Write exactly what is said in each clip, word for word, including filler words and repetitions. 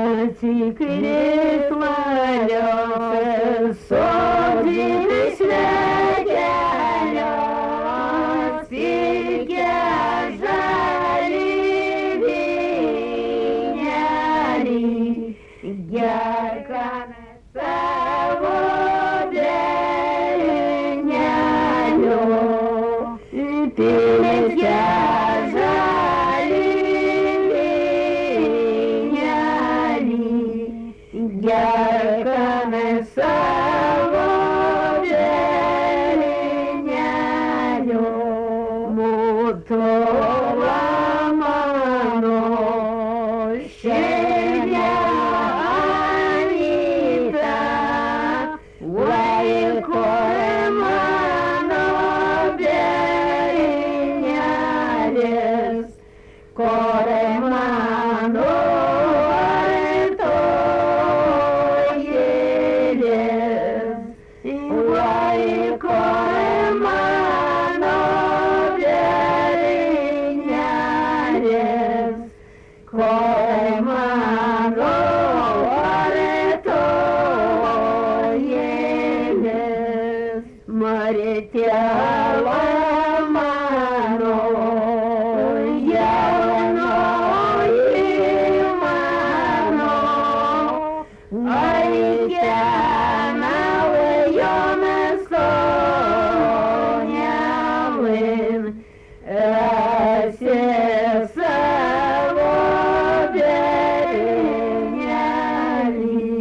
Atsikris malios, sodžinis vekelios, ilgia žali vynelį, gerkame savo derinelio, pilis žali vynelį, gerkame savo derinelio, mutova mano šiandien anyta, vaikore mano derinelės, kore mano artojėlės, vaikore mano derinelės, kore mano artojėlės, Maritėla mano jaunoji mano, aikenavai jomis soniavin, esi savo derinelį,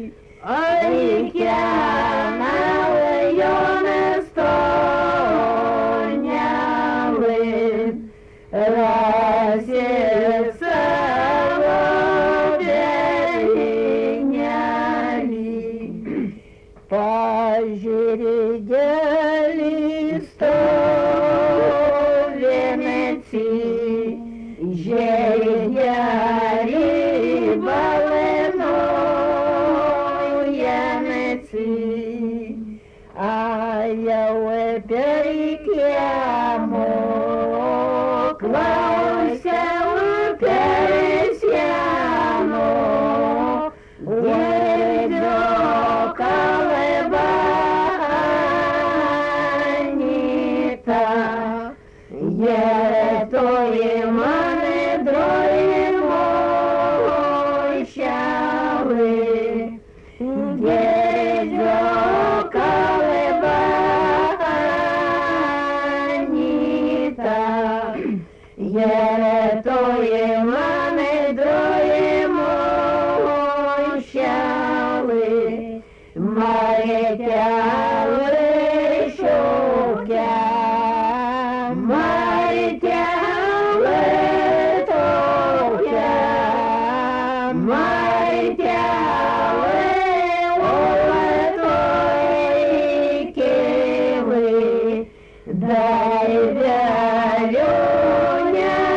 aikenavai jomis soniavin, esi savo derinelį. Pažirgėlį stovėmėci, žergelį balenojamėci, ajau per kiemo, klausiau per sieno, girdžiu kalbą anyta, jėtoji mane drojimo šiaurė, girdžiu kalbą anyta, jėtoji mane drojimo šiaurė, Maritėla šaukia, Maritėla tokia, Maritėla uolatoji kėlai, dar vėliau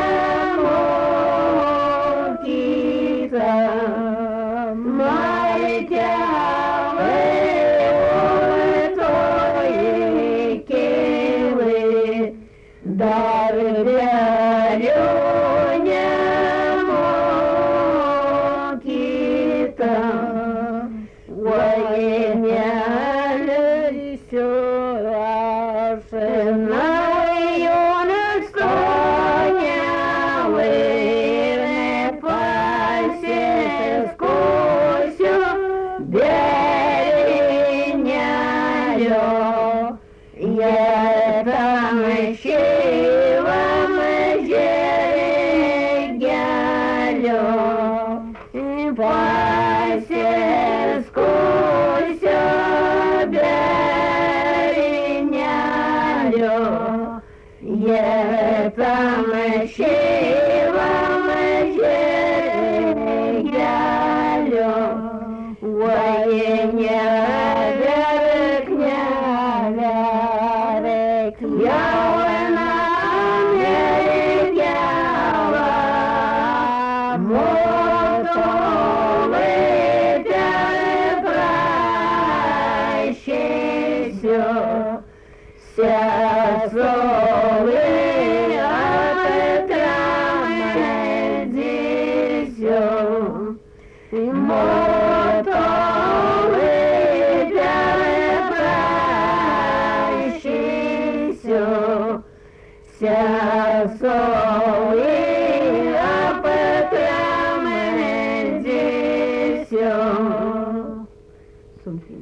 nemokyta, Maritėla uolatoji kėlai, dar vėliau nemokyta, uogienėlis surašina jonas soniavai, nepasiskusiu derinelio, jėtam šyvam žergelio, pasiskusio derinelio, jėtam šyvam žergelio, uogienė verk neverk, jauna mergela, motovai teprašysiu, sesuo apie Мотовый белый празднищу, вся соль опытлями десю.